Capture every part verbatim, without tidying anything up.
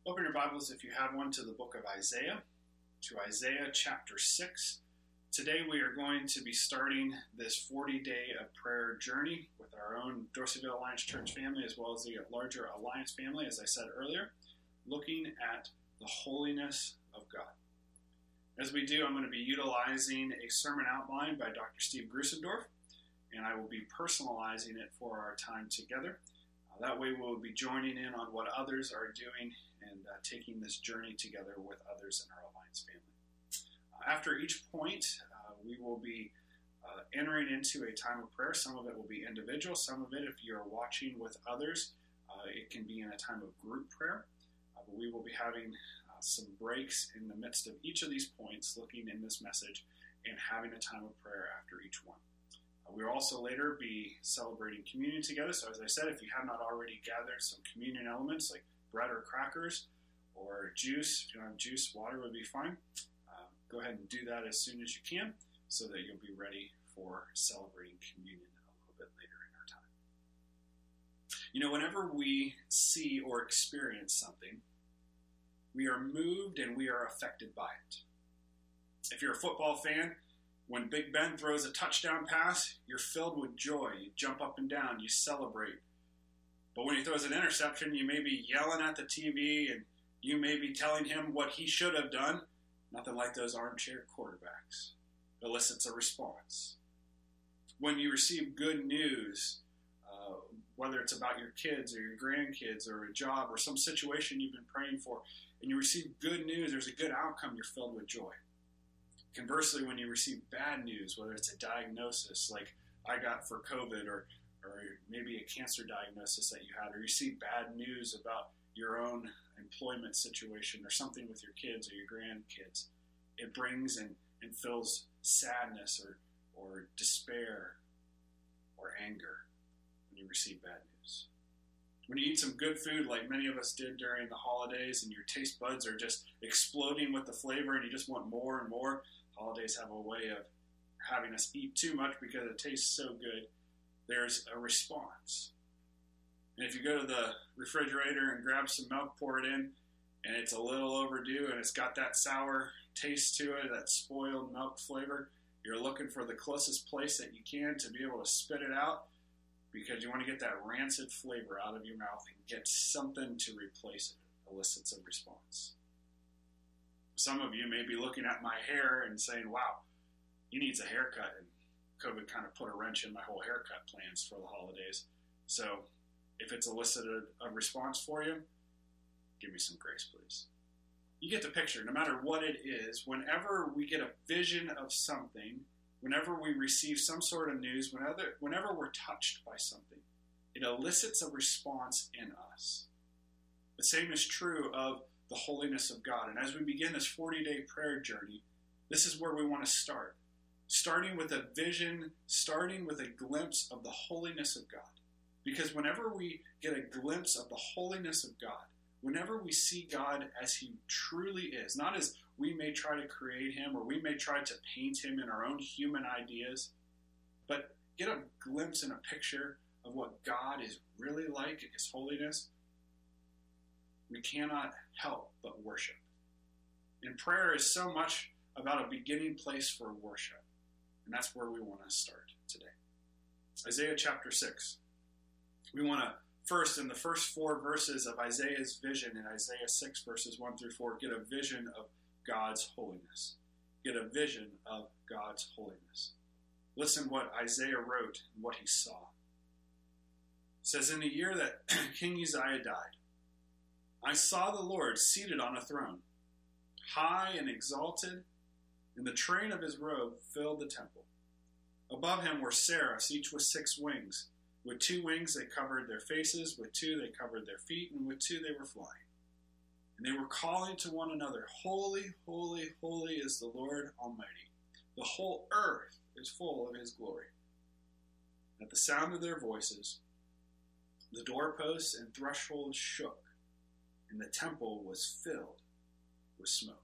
Open your Bibles, if you have one, to the book of Isaiah, to Isaiah chapter six. Today we are going to be starting this forty-day of prayer journey with our own Dorseyville Alliance Church family as well as the larger Alliance family, as I said earlier, looking at the holiness of God. As we do, I'm going to be utilizing a sermon outline by Doctor Steve Grusendorf, and I will be personalizing it for our time together. Uh, that way we'll be joining in on what others are doing and uh, taking this journey together with others in our Alliance family. Uh, after each point, uh, we will be uh, entering into a time of prayer. Some of it will be individual. Some of it, if you're watching with others, uh, it can be in a time of group prayer. Uh, but we will be having uh, some breaks in the midst of each of these points, looking in this message and having a time of prayer after each one. Uh, we will also later be celebrating communion together. So as I said, if you have not already gathered some communion elements like bread or crackers or juice, if you don't have juice, water would be fine. Uh, go ahead and do that as soon as you can so that you'll be ready for celebrating communion a little bit later in our time. You know, whenever we see or experience something, we are moved and we are affected by it. If you're a football fan, when Big Ben throws a touchdown pass, you're filled with joy. You jump up and down, you celebrate. But when he throws an interception, you may be yelling at the T V and you may be telling him what he should have done. Nothing like those armchair quarterbacks. Elicits a response. When you receive good news, uh, whether it's about your kids or your grandkids or a job or some situation you've been praying for, and you receive good news, there's a good outcome, you're filled with joy. Conversely, when you receive bad news, whether it's a diagnosis like I got for COVID or or maybe a cancer diagnosis that you had, or you see bad news about your own employment situation or something with your kids or your grandkids, it brings and, and fills sadness or, or despair or anger when you receive bad news. When you eat some good food like many of us did during the holidays and your taste buds are just exploding with the flavor and you just want more and more, holidays have a way of having us eat too much because it tastes so good. There's a response. And if you go to the refrigerator and grab some milk, pour it in, and it's a little overdue and it's got that sour taste to it, that spoiled milk flavor, you're looking for the closest place that you can to be able to spit it out because you want to get that rancid flavor out of your mouth and get something to replace it. It elicits a response. Some of you may be looking at my hair and saying, wow, he needs a haircut. And COVID kind of put a wrench in my whole haircut plans for the holidays. So if it's elicited a response for you, give me some grace, please. You get the picture. No matter what it is, whenever we get a vision of something, whenever we receive some sort of news, whenever, whenever we're touched by something, it elicits a response in us. The same is true of the holiness of God. And as we begin this forty-day prayer journey, this is where we want to start. Starting with a vision, starting with a glimpse of the holiness of God. Because whenever we get a glimpse of the holiness of God, whenever we see God as he truly is, not as we may try to create him or we may try to paint him in our own human ideas, but get a glimpse and a picture of what God is really like in his holiness, we cannot help but worship. And prayer is so much about a beginning place for worship. And that's where we want to start today. Isaiah chapter six. We want to first, in the first four verses of Isaiah's vision, in Isaiah six, verses one through four, get a vision of God's holiness. Get a vision of God's holiness. Listen what Isaiah wrote and what he saw. It says, in the year that King Uzziah died, I saw the Lord seated on a throne, high and exalted, and the train of his robe filled the temple. Above him were seraphs, each with six wings. With two wings they covered their faces, with two they covered their feet, and with two they were flying. And they were calling to one another, Holy, holy, holy is the Lord Almighty. The whole earth is full of his glory. At the sound of their voices, the doorposts and thresholds shook, and the temple was filled with smoke.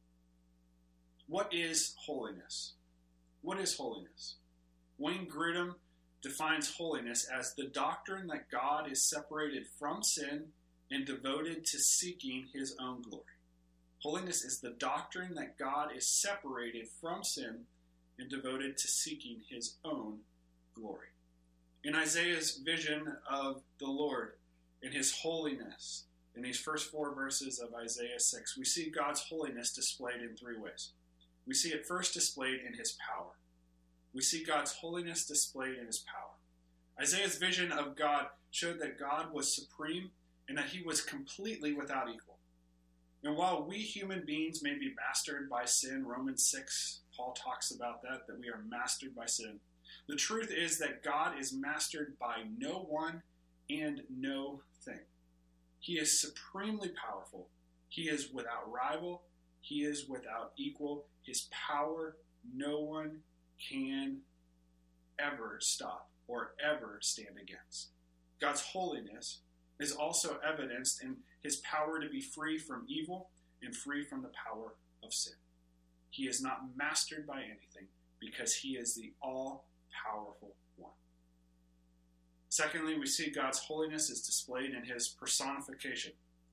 What is holiness? What is holiness? Wayne Grudem defines holiness as the doctrine that God is separated from sin and devoted to seeking his own glory. Holiness is the doctrine that God is separated from sin and devoted to seeking his own glory. In Isaiah's vision of the Lord and his holiness, in these first four verses of Isaiah six, we see God's holiness displayed in three ways. We see it first displayed in his power. We see God's holiness displayed in his power. Isaiah's vision of God showed that God was supreme and that he was completely without equal. And while we human beings may be mastered by sin, Romans six, Paul talks about that, that we are mastered by sin. The truth is that God is mastered by no one and no thing. He is supremely powerful. He is without rival. He is without equal. His power, no one can ever stop or ever stand against. God's holiness is also evidenced in his power to be free from evil and free from the power of sin. He is not mastered by anything because he is the all-powerful one. Secondly, we see God's holiness is displayed in his personification.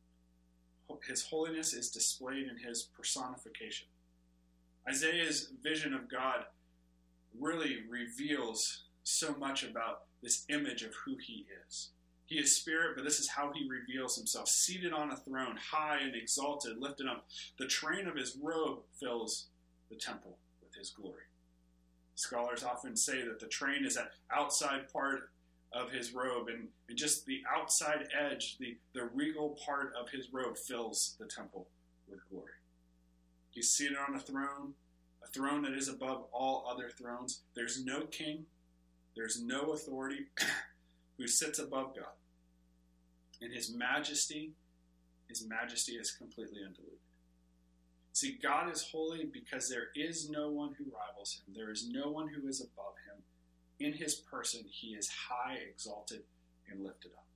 His holiness is displayed in his personification. Isaiah's vision of God really reveals so much about this image of who he is. He is spirit, but this is how he reveals himself. Seated on a throne, high and exalted, lifted up. The train of his robe fills the temple with his glory. Scholars often say that the train is that outside part of his robe, and, and just the outside edge, the, the regal part of his robe fills the temple with glory. He's seated on a throne, a throne that is above all other thrones. There's no king, there's no authority who sits above God. And his majesty, his majesty is completely undiluted. See, God is holy because there is no one who rivals him. There is no one who is above him. In his person, he is high, exalted, and lifted up.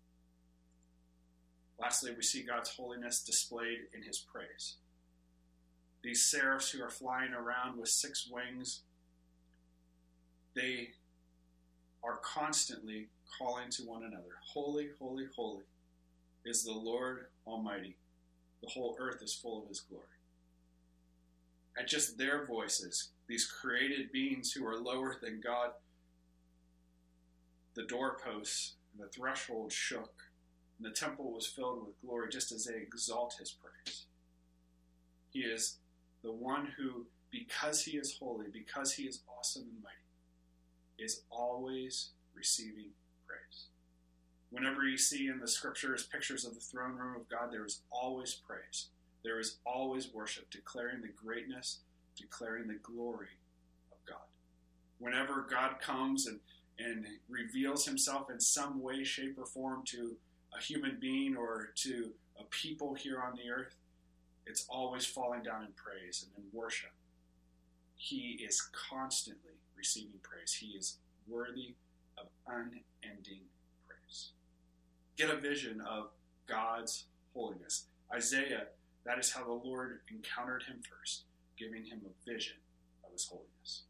Lastly, we see God's holiness displayed in his praise. These seraphs who are flying around with six wings, they are constantly calling to one another, "Holy, holy, holy is the Lord Almighty. The whole earth is full of his glory." At just their voices, these created beings who are lower than God, the doorposts and the threshold shook, and the temple was filled with glory just as they exalt his praise. He is the one who, because he is holy, because he is awesome and mighty, is always receiving praise. Whenever you see in the scriptures pictures of the throne room of God, there is always praise. There is always worship, declaring the greatness, declaring the glory of God. Whenever God comes and, and reveals himself in some way, shape, or form to a human being or to a people here on the earth, it's always falling down in praise and in worship. He is constantly receiving praise. He is worthy of unending praise. Get a vision of God's holiness. Isaiah, that is how the Lord encountered him first, giving him a vision of his holiness.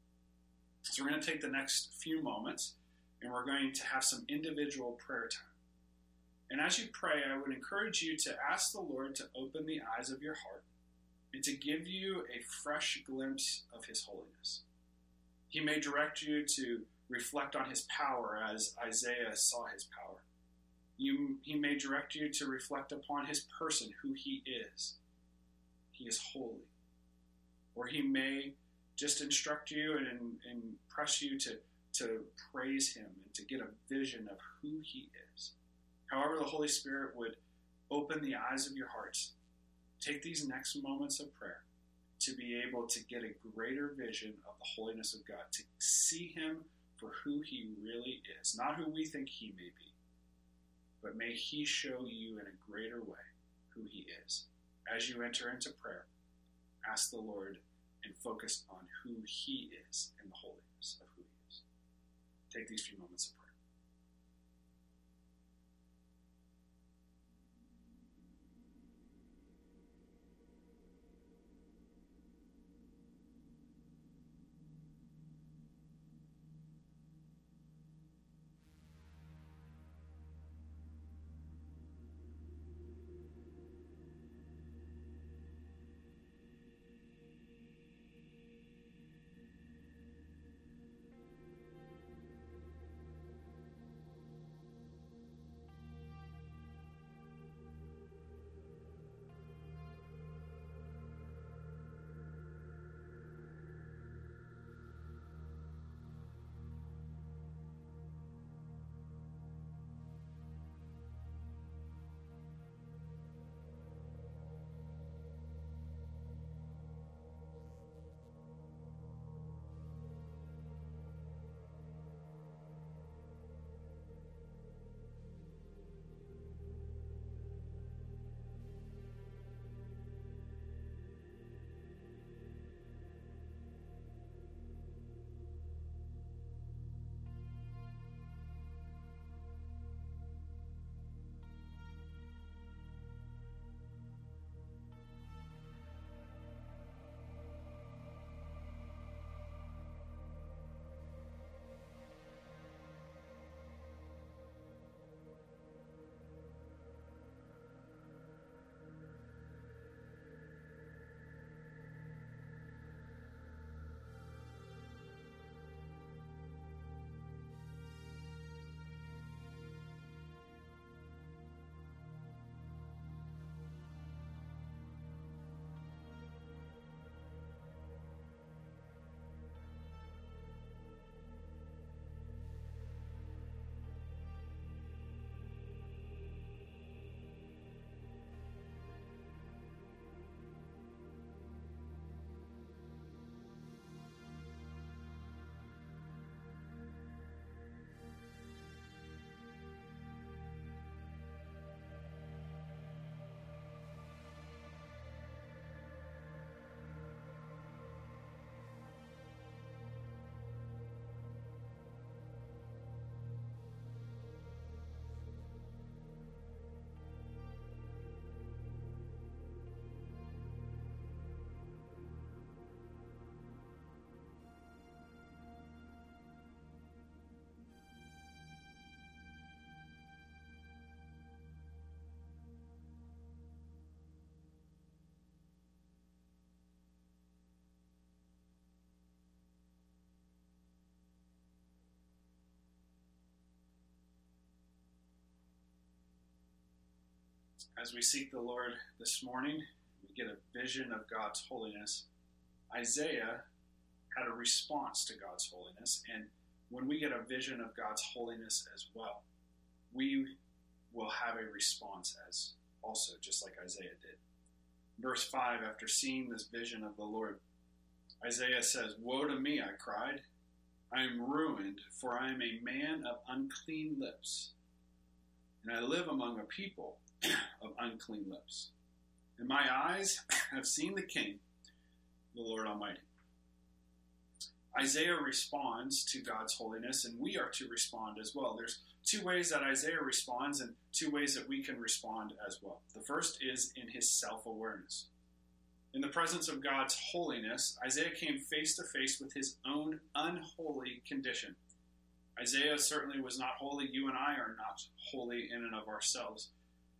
So we're going to take the next few moments and we're going to have some individual prayer time. And as you pray, I would encourage you to ask the Lord to open the eyes of your heart and to give you a fresh glimpse of his holiness. He may direct you to reflect on his power as Isaiah saw his power. You, he may direct you to reflect upon his person, who he is. He is holy. Or he may just instruct you and, and press you to, to praise him and to get a vision of who he is. However, the Holy Spirit would open the eyes of your hearts. Take these next moments of prayer to be able to get a greater vision of the holiness of God, to see him for who he really is, not who we think he may be, but may he show you in a greater way who he is. As you enter into prayer, ask the Lord and focus on who he is and the holiness of who he is. Take these few moments of prayer. As we seek the Lord this morning, we get a vision of God's holiness. Isaiah had a response to God's holiness, and when we get a vision of God's holiness as well, we will have a response as also, just like Isaiah did. Verse five, after seeing this vision of the Lord, Isaiah says, "Woe to me," I cried. "I am ruined, for I am a man of unclean lips, and I live among a people of unclean lips. And my eyes have seen the King, the Lord Almighty." Isaiah responds to God's holiness, and we are to respond as well. There's two ways that Isaiah responds and two ways that we can respond as well. The first is in his self-awareness. In the presence of God's holiness, Isaiah came face to face with his own unholy condition. Isaiah certainly was not holy. You and I are not holy in and of ourselves.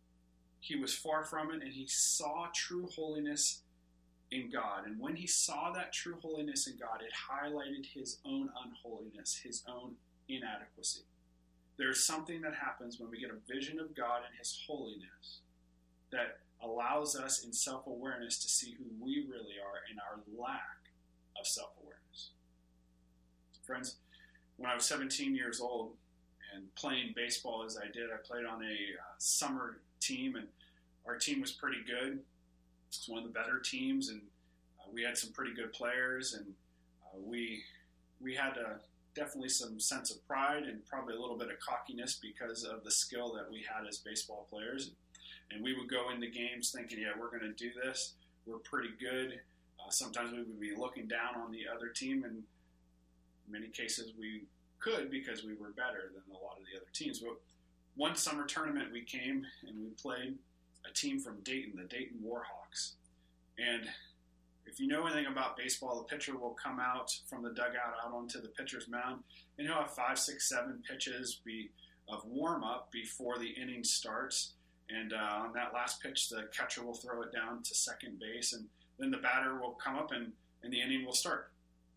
He was far from it, and he saw true holiness in God. And when he saw that true holiness in God, it highlighted his own unholiness, his own inadequacy. There's something that happens when we get a vision of God and his holiness that allows us in self-awareness to see who we really are and our lack of self-awareness. Friends, when I was seventeen years old and playing baseball as I did, I played on a uh, summer team, and our team was pretty good. It was one of the better teams, and uh, we had some pretty good players, and uh, we we had a, definitely some sense of pride and probably a little bit of cockiness because of the skill that we had as baseball players. And we would go into games thinking, yeah, we're going to do this. We're pretty good. Uh, sometimes we would be looking down on the other team, and in many cases we could because we were better than a lot of the other teams. But one summer tournament we came and we played a team from Dayton, the Dayton Warhawks. And if you know anything about baseball, the pitcher will come out from the dugout out onto the pitcher's mound, and he'll have five, six, seven pitches be of warm-up before the inning starts. And uh, on that last pitch, the catcher will throw it down to second base, and then the batter will come up and, and the inning will start.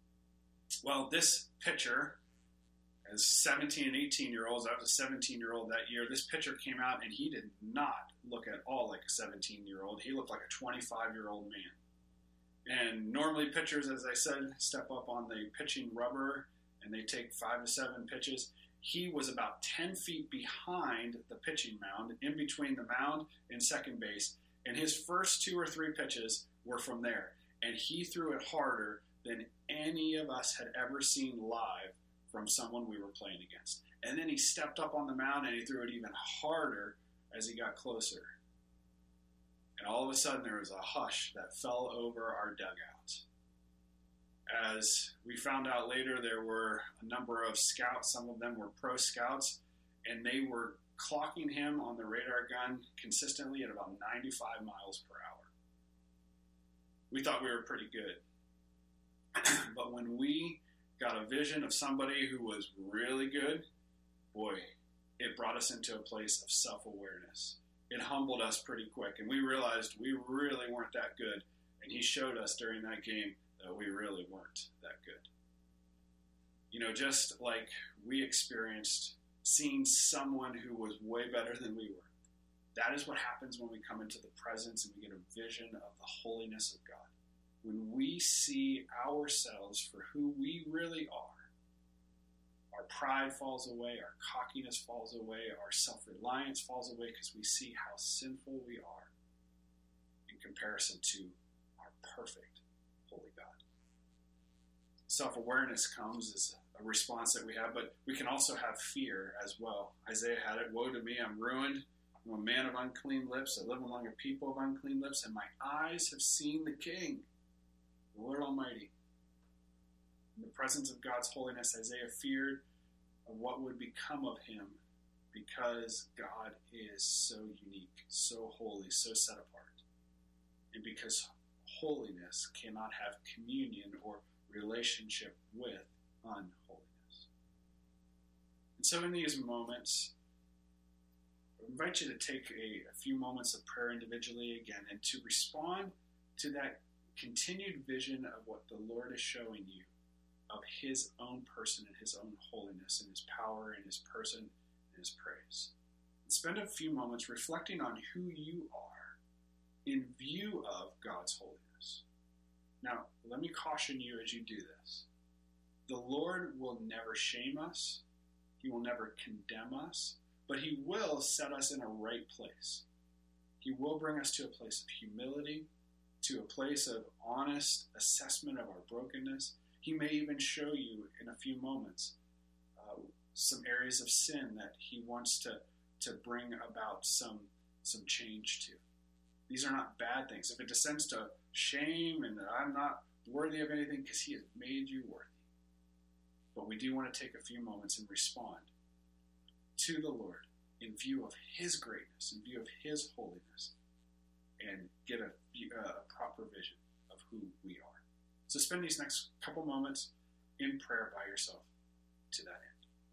Well, this pitcher, as seventeen and eighteen-year-olds, I was a seventeen-year-old that year, this pitcher came out and he did not look at all like a seventeen-year-old. He looked like a twenty-five-year-old man. And normally pitchers, as I said, step up on the pitching rubber and they take five to seven pitches. He was about ten feet behind the pitching mound, in between the mound and second base, and his first two or three pitches were from there. And he threw it harder than any of us had ever seen live from someone we were playing against. And then he stepped up on the mound and he threw it even harder as he got closer. And all of a sudden there was a hush that fell over our dugout. As we found out later, there were a number of scouts. Some of them were pro scouts, and they were clocking him on the radar gun consistently at about ninety-five miles per hour. We thought we were pretty good. But when we got a vision of somebody who was really good, boy, it brought us into a place of self-awareness. It humbled us pretty quick, and we realized we really weren't that good. And he showed us during that game that we really weren't that good. You know, just like we experienced seeing someone who was way better than we were. That is what happens when we come into the presence and we get a vision of the holiness of God. When we see ourselves for who we really are, our pride falls away, our cockiness falls away, our self-reliance falls away because we see how sinful we are in comparison to our perfect, holy God. Self-awareness comes as a response that we have, but we can also have fear as well. Isaiah had it, "Woe to me, I'm ruined. I'm a man of unclean lips. I live among a people of unclean lips, and my eyes have seen the King, the Lord Almighty." In the presence of God's holiness, Isaiah feared of what would become of him because God is so unique, so holy, so set apart. And because holiness cannot have communion or relationship with unholiness. And so in these moments, I invite you to take a, a few moments of prayer individually again and to respond to that continued vision of what the Lord is showing you of his own person and his own holiness and his power and his person and his praise. And spend a few moments reflecting on who you are in view of God's holiness. Now, let me caution you as you do this. The Lord will never shame us. He will never condemn us, but he will set us in a right place. He will bring us to a place of humility, to a place of honest assessment of our brokenness. He may even show you in a few moments uh, some areas of sin that he wants to, to bring about some, some change to. These are not bad things. If it descends to shame and that I'm not worthy of anything, because he has made you worthy. But we do want to take a few moments and respond to the Lord in view of his greatness, in view of his holiness, and get a, a proper vision of who we are. So spend these next couple moments in prayer by yourself to that end.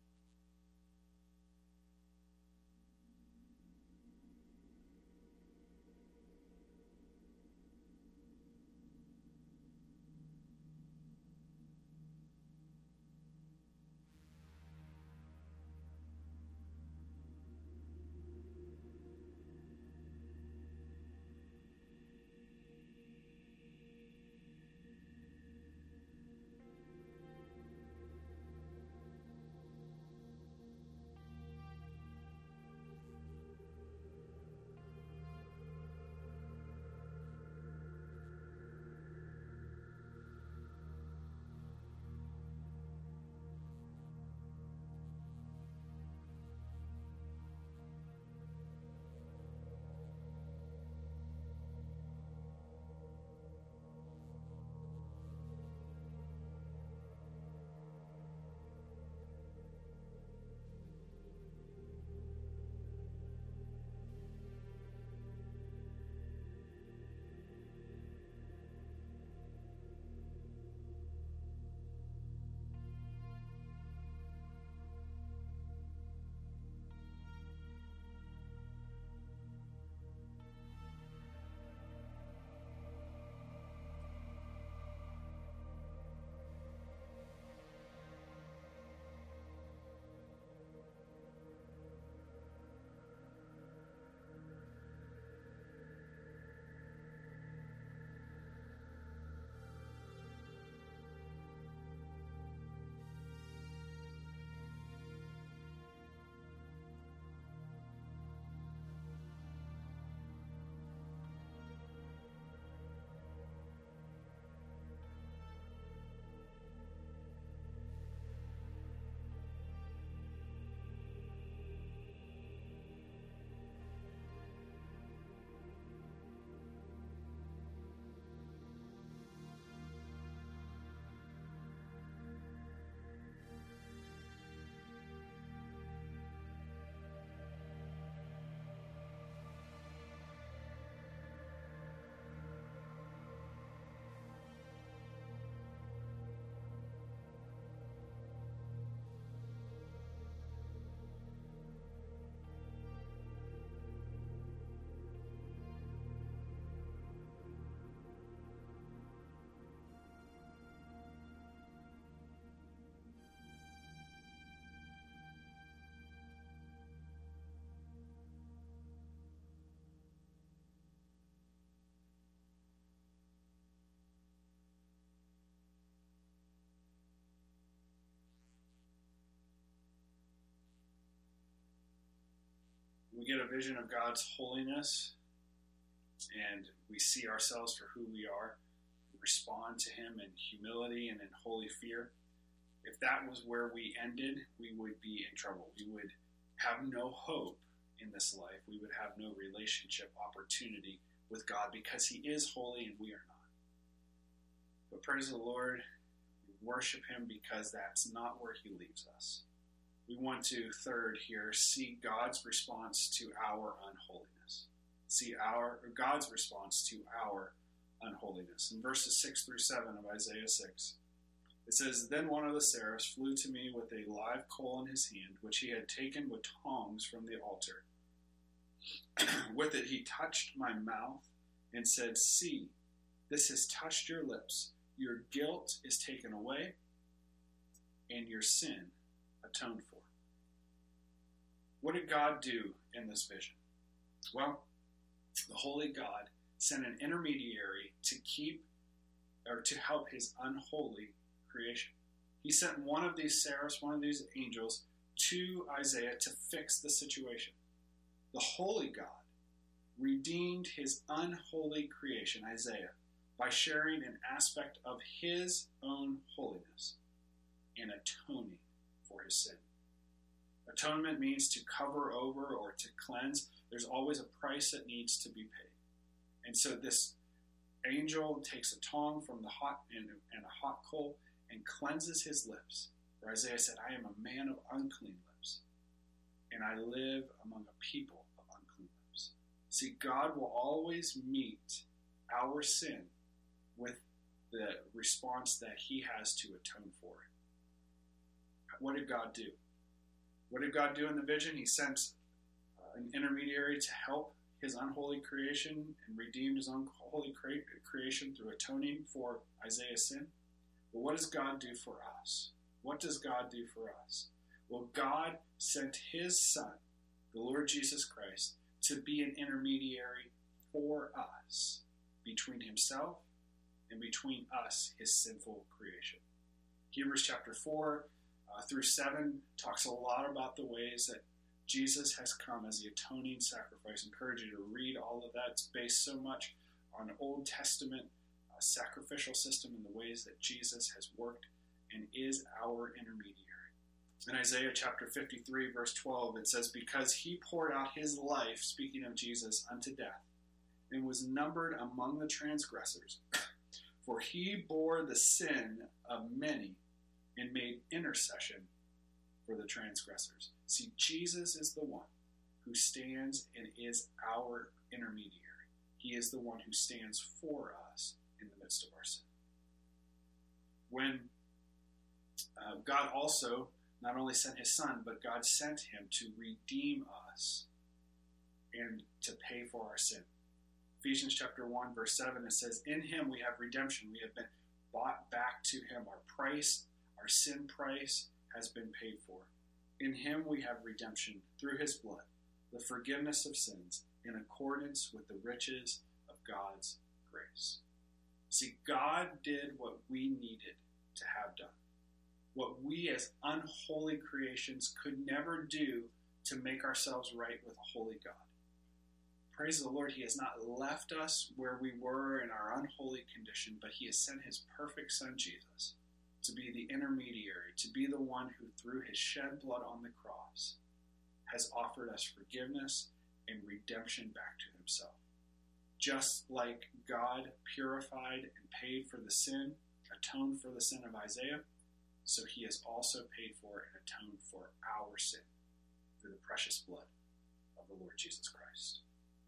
We get a vision of God's holiness, and we see ourselves for who we are, we respond to him in humility and in holy fear. If that was where we ended, we would be in trouble. We would have no hope in this life. We would have no relationship opportunity with God because he is holy and we are not. But praise the Lord, we worship him because that's not where he leaves us. We want to, third here, see God's response to our unholiness. See our God's response to our unholiness. In verses six through seven of Isaiah six, it says, "Then one of the seraphs flew to me with a live coal in his hand, which he had taken with tongs from the altar. With it he touched my mouth and said, 'See, this has touched your lips. Your guilt is taken away, and your sin atoned for.'" What did God do in this vision? Well, the holy God sent an intermediary to keep or to help his unholy creation. He sent one of these seraphs, one of these angels, to Isaiah to fix the situation. The holy God redeemed his unholy creation, Isaiah, by sharing an aspect of his own holiness and atoning for his sin. Atonement means to cover over or to cleanse. There's always a price that needs to be paid. And so this angel takes a tongue from the hot and, and a hot coal and cleanses his lips. For Isaiah said, I am a man of unclean lips, and I live among a people of unclean lips. See, God will always meet our sin with the response that he has to atone for it. What did God do? What did God do in the vision? He sent uh, an intermediary to help his unholy creation and redeemed his unholy cre- creation through atoning for Isaiah's sin. But what does God do for us? What does God do for us? Well, God sent his Son, the Lord Jesus Christ, to be an intermediary for us, between himself and between us, his sinful creation. Hebrews chapter four uh, through seven talks a lot about the ways that Jesus has come as the atoning sacrifice. I encourage you to read all of that. It's based so much on Old Testament uh, sacrificial system and the ways that Jesus has worked and is our intermediary. In Isaiah chapter fifty-three, verse twelve, it says, because he poured out his life, speaking of Jesus, unto death, and was numbered among the transgressors. For he bore the sin of many and made intercession for the transgressors. See, Jesus is the one who stands and is our intermediary. He is the one who stands for us in the midst of our sin. When uh, God also not only sent his Son, but God sent him to redeem us and to pay for our sin. Ephesians chapter one, verse seven, it says, in him we have redemption. We have been bought back to him. Our price, our sin price, has been paid for. In him we have redemption through his blood, the forgiveness of sins, in accordance with the riches of God's grace. See, God did what we needed to have done. What we as unholy creations could never do to make ourselves right with a holy God. Praise the Lord, he has not left us where we were in our unholy condition, but he has sent his perfect Son, Jesus, to be the intermediary, to be the one who, through his shed blood on the cross, has offered us forgiveness and redemption back to himself. Just like God purified and paid for the sin, atoned for the sin of Isaiah, so he has also paid for and atoned for our sin through the precious blood of the Lord Jesus Christ.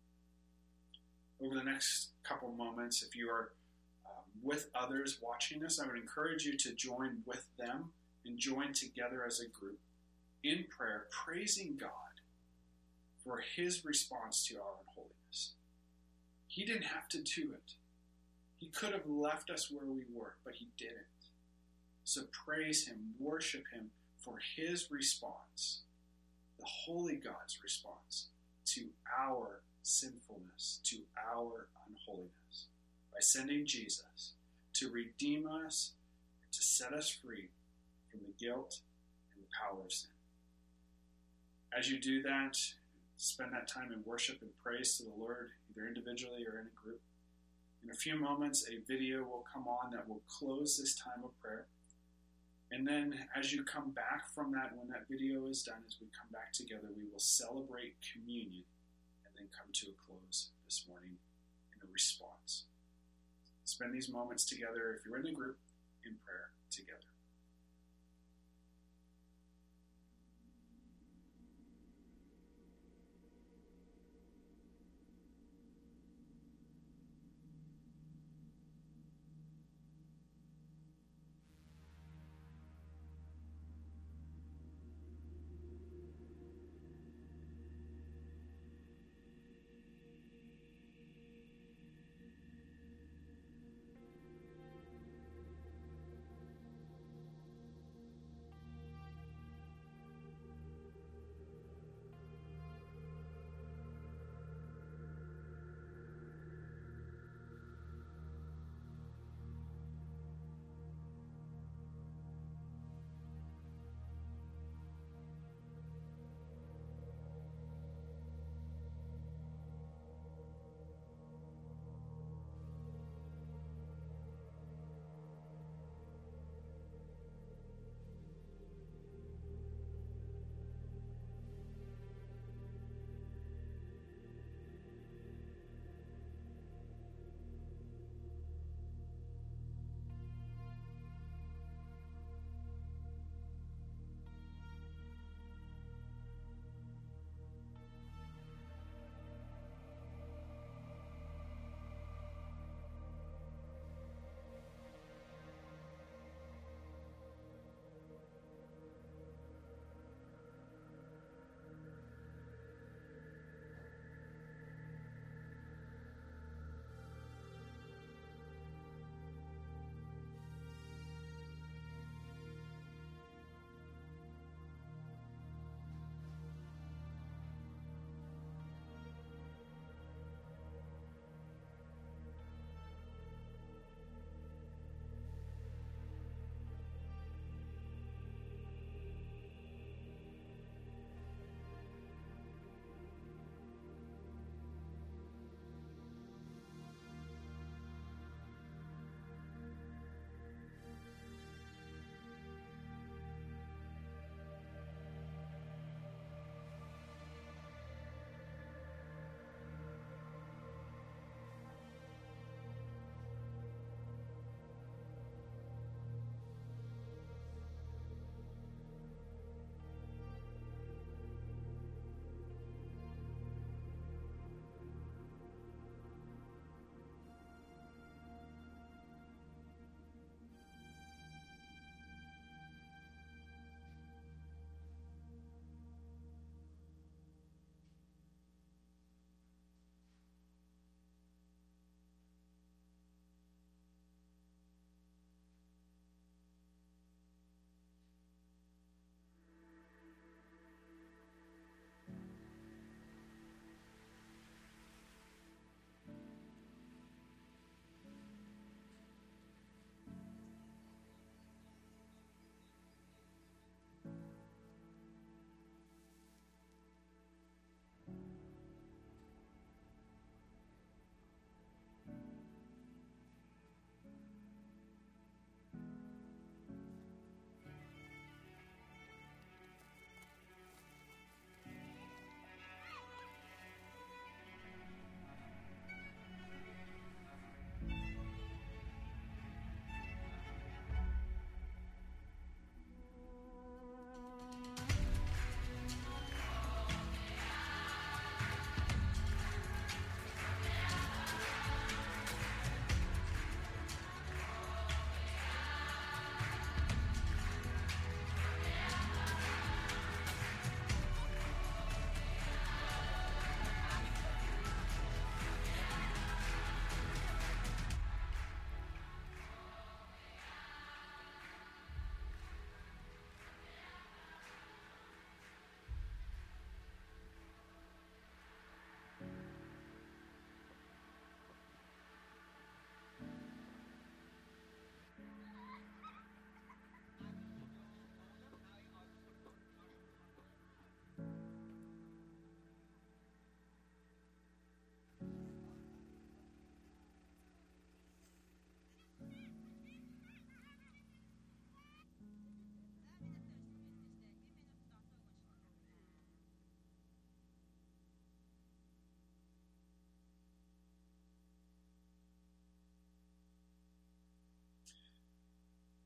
Over the next couple moments, if you are um, with others watching this, I would encourage you to join with them and join together as a group in prayer, praising God for his response to our unholiness. He didn't have to do it. He could have left us where we were, but he didn't. So praise him, worship him for his response, the holy God's response to our sinfulness, to our unholiness, by sending Jesus to redeem us, to set us free from the guilt and the power of sin. As you do that, spend that time in worship and praise to the Lord, either individually or in a group. In a few moments, a video will come on that will close this time of prayer. And then as you come back from that, when that video is done, as we come back together, we will celebrate communion and then come to a close this morning in a response. Spend these moments together, if you're in the group, in prayer together.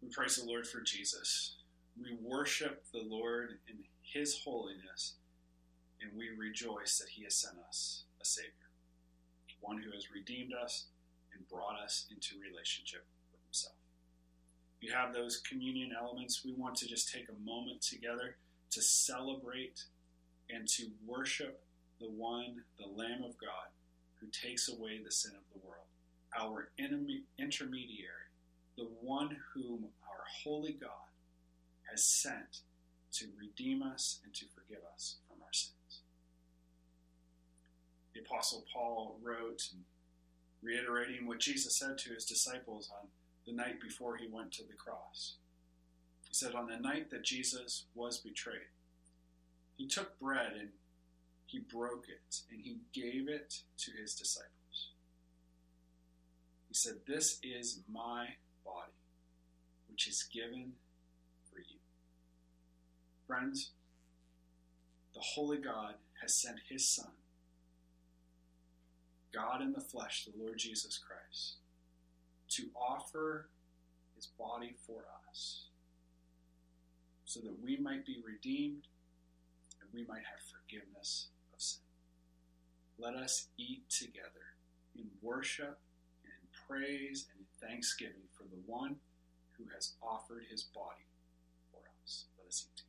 We praise the Lord for Jesus. We worship the Lord in his holiness, and we rejoice that he has sent us a Savior, one who has redeemed us and brought us into relationship with himself. You have those communion elements. We want to just take a moment together to celebrate and to worship the one, the Lamb of God, who takes away the sin of the world, our enemy, intermediary, the one whom our holy God has sent to redeem us and to forgive us from our sins. The Apostle Paul wrote, reiterating what Jesus said to his disciples on the night before he went to the cross. He said, on the night that Jesus was betrayed, he took bread and he broke it and he gave it to his disciples. He said, this is my body, which is given for you. Friends, the Holy God has sent his Son, God in the flesh, the Lord Jesus Christ, to offer his body for us so that we might be redeemed and we might have forgiveness of sin. Let us eat together in worship and in praise and in thanksgiving for the one who has offered his body for us. Let us eat together.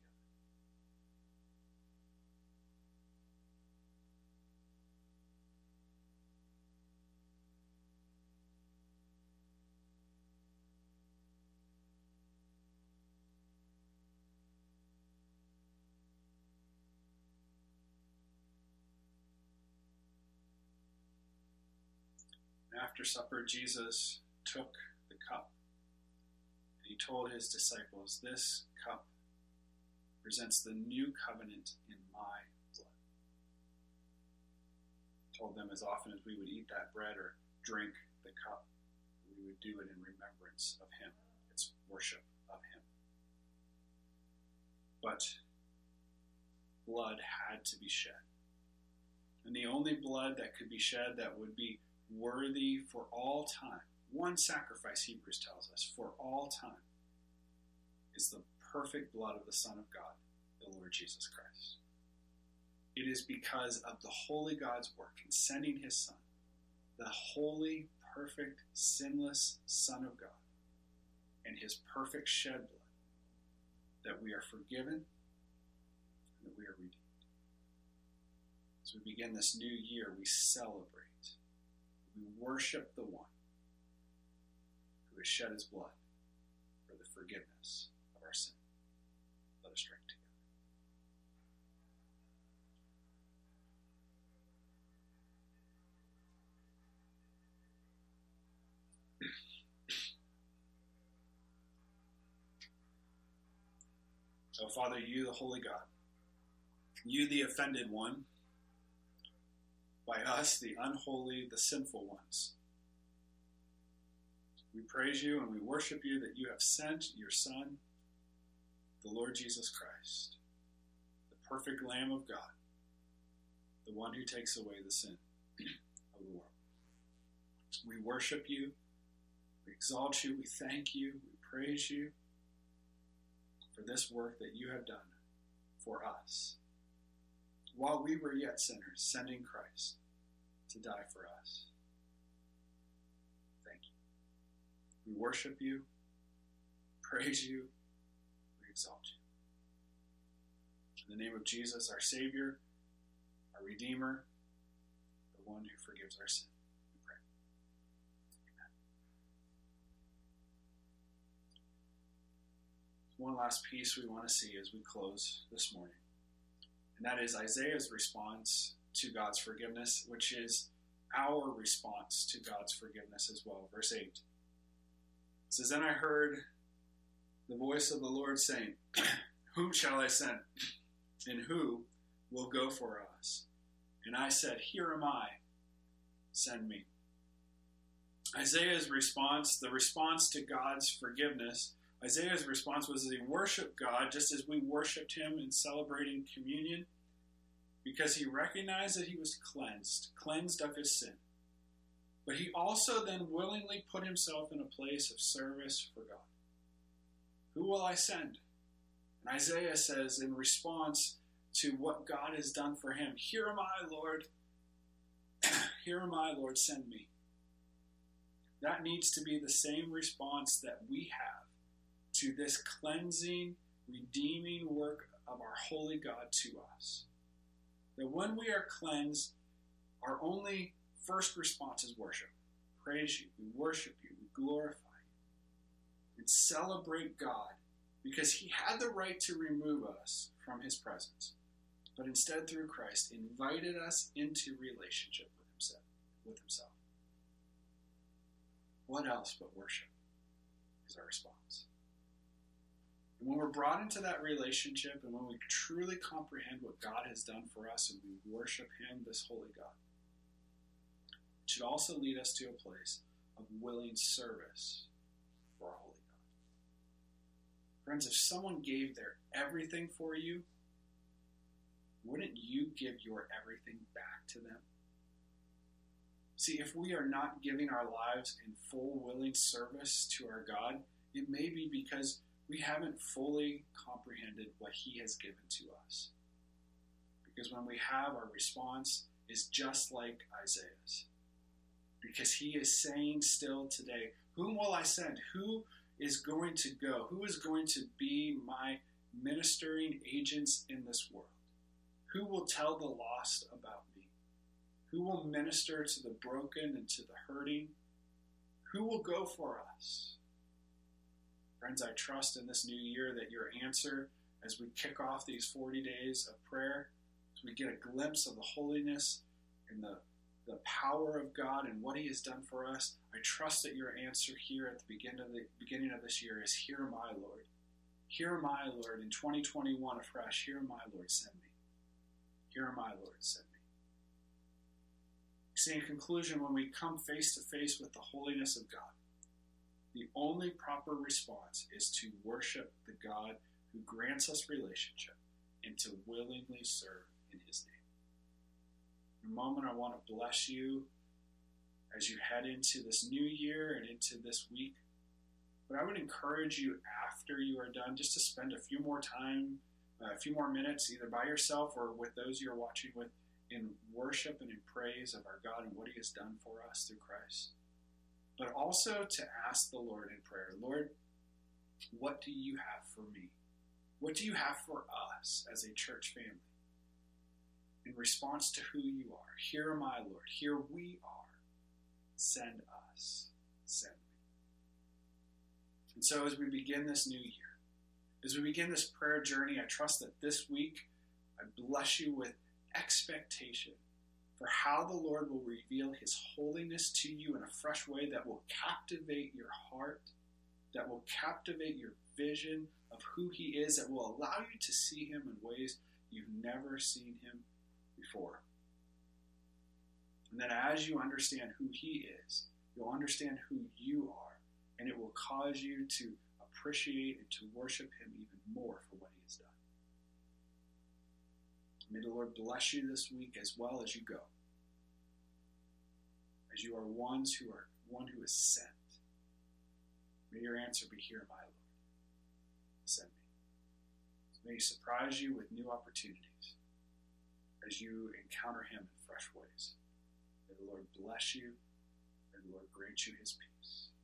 After supper, Jesus took the cup, and he told his disciples, this cup presents the new covenant in my blood. He told them as often as we would eat that bread or drink the cup, we would do it in remembrance of him. It's worship of him. But blood had to be shed. And the only blood that could be shed that would be worthy for all time, one sacrifice, Hebrews tells us, for all time, is the perfect blood of the Son of God, the Lord Jesus Christ. It is because of the holy God's work in sending his Son, the holy, perfect, sinless Son of God, and his perfect shed blood, that we are forgiven and that we are redeemed. As we begin this new year, we celebrate. We worship the one who has shed his blood for the forgiveness of our sin. Let us drink together. So, Father, you, the Holy God, you, the offended one, by us, the unholy, the sinful ones. We praise you and we worship you that you have sent your Son, the Lord Jesus Christ, the perfect Lamb of God, the one who takes away the sin of the world. We worship you, we exalt you, we thank you, we praise you for this work that you have done for us, while we were yet sinners, sending Christ to die for us. Thank you. We worship you, praise you, we exalt you. In the name of Jesus, our Savior, our Redeemer, the one who forgives our sin, we pray. Amen. One last piece we want to see as we close this morning. And that is Isaiah's response to God's forgiveness, which is our response to God's forgiveness as well. Verse eight. It says, then I heard the voice of the Lord saying, whom shall I send? And who will go for us? And I said, here am I, send me. Isaiah's response, the response to God's forgiveness, Isaiah's response was that he worshiped God just as we worshiped him in celebrating communion, because he recognized that he was cleansed, cleansed of his sin. But he also then willingly put himself in a place of service for God. Who will I send? And Isaiah says in response to what God has done for him, here am I, Lord. Here am I, Lord, send me. That needs to be the same response that we have to this cleansing, redeeming work of our holy God to us. That when we are cleansed, our only first response is worship. Praise you, we worship you, we glorify you, and celebrate God because he had the right to remove us from his presence, but instead through Christ invited us into relationship with himself. With himself. What else but worship is our response? And when we're brought into that relationship and when we truly comprehend what God has done for us and we worship him, this holy God, it should also lead us to a place of willing service for our holy God. Friends, if someone gave their everything for you, wouldn't you give your everything back to them? See, if we are not giving our lives in full willing service to our God, it may be because we haven't fully comprehended what he has given to us. Because when we have, our response is just like Isaiah's. Because he is saying still today, whom will I send? Who is going to go? Who is going to be my ministering agents in this world? Who will tell the lost about me? Who will minister to the broken and to the hurting? Who will go for us? Friends, I trust in this new year that your answer as we kick off these forty days of prayer, as we get a glimpse of the holiness and the, the power of God and what he has done for us, I trust that your answer here at the beginning of the beginning of this year is, here am I, Lord. Here am I, Lord, in twenty twenty-one afresh. Here am I, Lord, send me. Here am I, Lord, send me. See, in conclusion, when we come face to face with the holiness of God, the only proper response is to worship the God who grants us relationship and to willingly serve in his name. In a moment, I want to bless you as you head into this new year and into this week. But I would encourage you after you are done just to spend a few more time, uh, a few more minutes, either by yourself or with those you're watching with, in worship and in praise of our God and what he has done for us through Christ. But also to ask the Lord in prayer, Lord, what do you have for me? What do you have for us as a church family? In response to who you are, here am I, Lord. Here we are. Send us. Send me. And so as we begin this new year, as we begin this prayer journey, I trust that this week I bless you with expectation for how the Lord will reveal his holiness to you in a fresh way that will captivate your heart, that will captivate your vision of who he is, that will allow you to see him in ways you've never seen him before. And then as you understand who he is, you'll understand who you are, and it will cause you to appreciate and to worship him even more for what he has done. May the Lord bless you this week as well as you go. As you are ones who are one who is sent. May your answer be, here, my Lord. Send me. May he surprise you with new opportunities as you encounter him in fresh ways. May the Lord bless you. May the Lord grant you his peace.